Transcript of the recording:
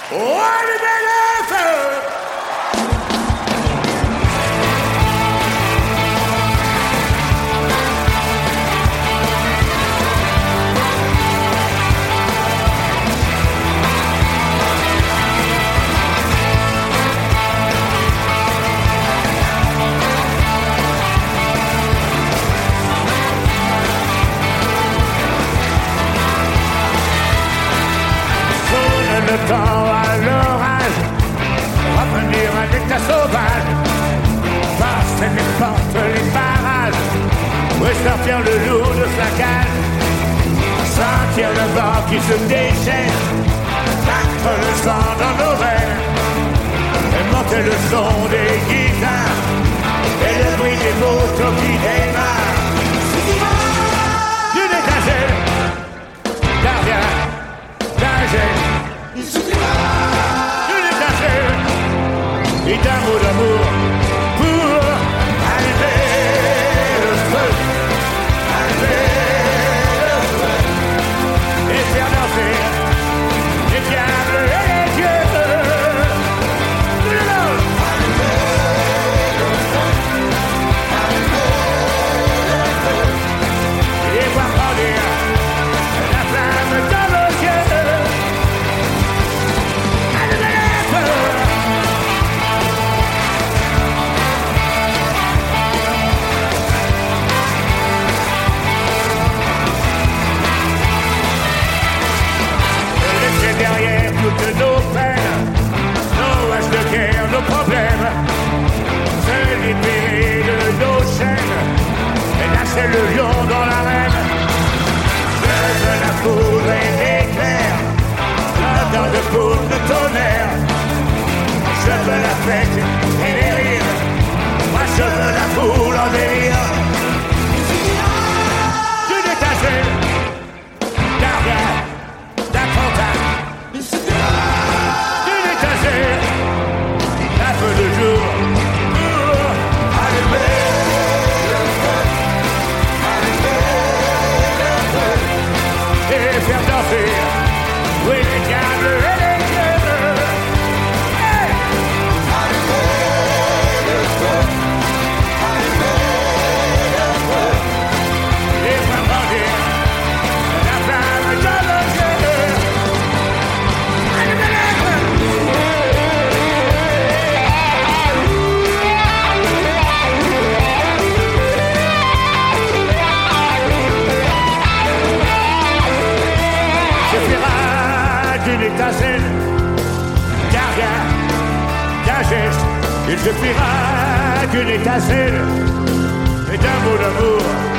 Le temps à l'orage, revenir à l'état sauvage, passer les portes, les barrages, ressortir le loup de sa cage, sentir le vent qui se déchaîne, battre le sang dans nos veines, et monter le son des guitares, et le bruit des motos qui démarrent. D'une étagère, gardien, d'ingénieur. Il suffira d'une étincelle et d'un mot d'amour pour allumer le feu, et faire danser les diables et les dieux. Et voir grandir la flamme dans nos yeux. Derrière toutes nos peines, nos haches de guerre, nos problèmes, se libérer de nos chaînes et lâcher le lion dans l'arène. Je veux la foudre et l'éclair, l'odeur de poudre de tonnerre. Je veux la fête et les rires, moi je veux la foule en délire. D'une étagère, gardien d'un fontaine. D'une étagère, un peu de jour pour allumer le feu, et faire danser, oui, les diables et les dieux. Hey! Allumer le feu, et faire grandir la flamme dans nos yeux. D'une étincelle, car rien, d'un geste, il suffira d'une étincelle et d'un mot d'amour.